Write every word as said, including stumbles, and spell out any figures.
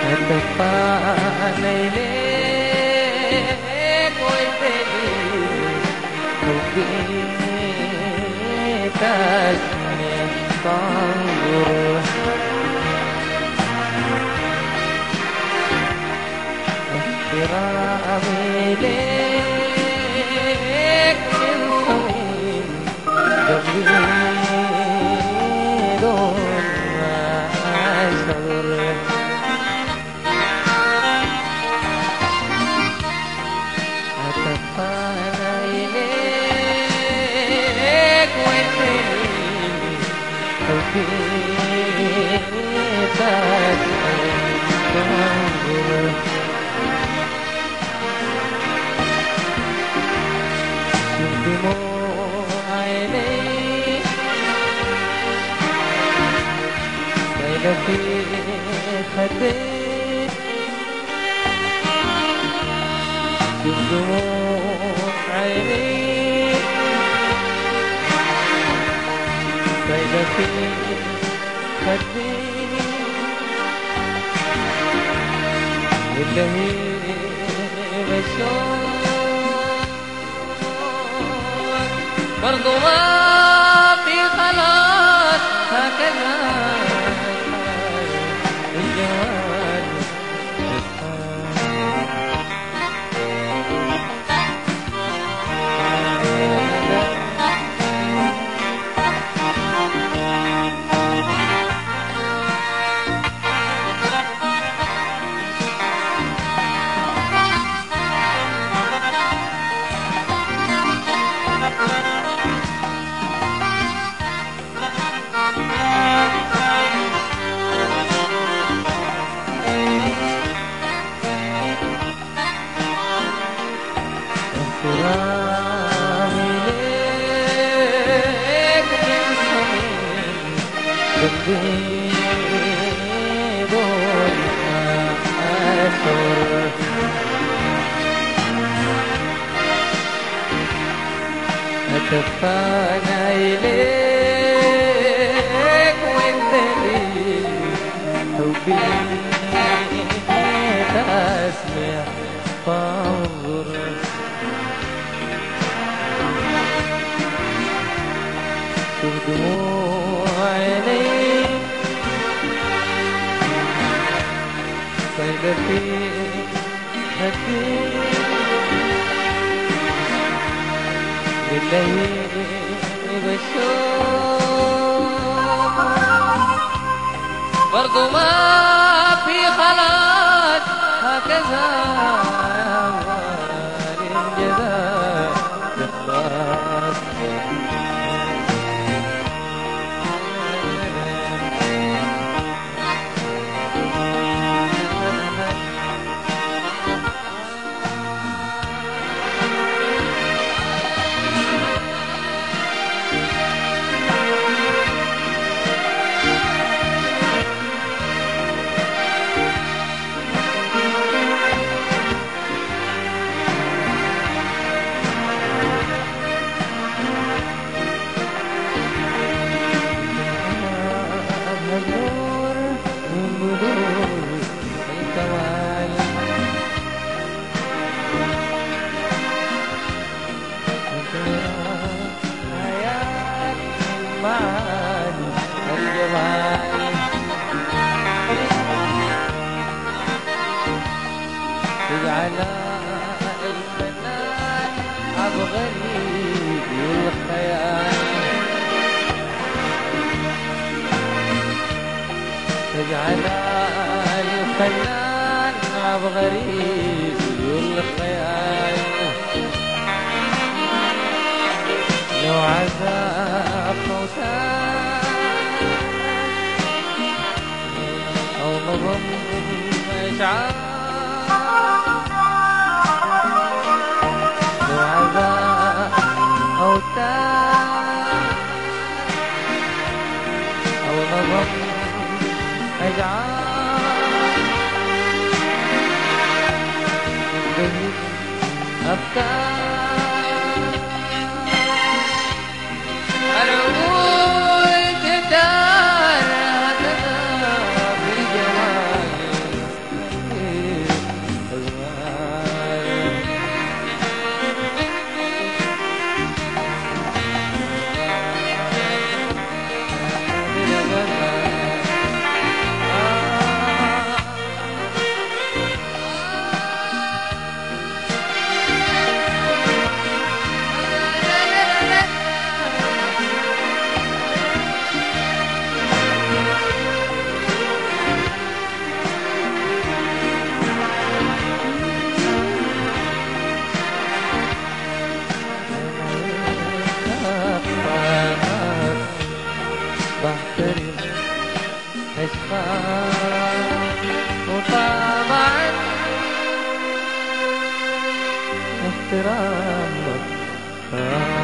اتفقنا إليك والدليل حبيت أسمع تنظر احترامي ليك من صميم جميل ما أشعر أتفانى إليك والدليل حبيت أسمع تنظر دموع عيني سيلة في خدي دموع عيني سيلة في خدي واللي بشوف برضو ما في خلاص هكذا الجوال احترامي ليك من صميم جديد ما أشعر أتفانى إليك والدليل حبيت أسمع فانظر شوف دموع عيني سايلة في خدي بالليل بشوف برضو ما في خلاص هكذا الجزاء يخلص معاني الجمال تجعل الفنان عبغري الخيال تجعل الفنان عبغري الخيال لو عذاب موتان أو نظم إشعاع لو عذاب موتان أو نظم إشعاع به أفكار العقول تدار هكذا بالجمال خاف وطبعا احترام لك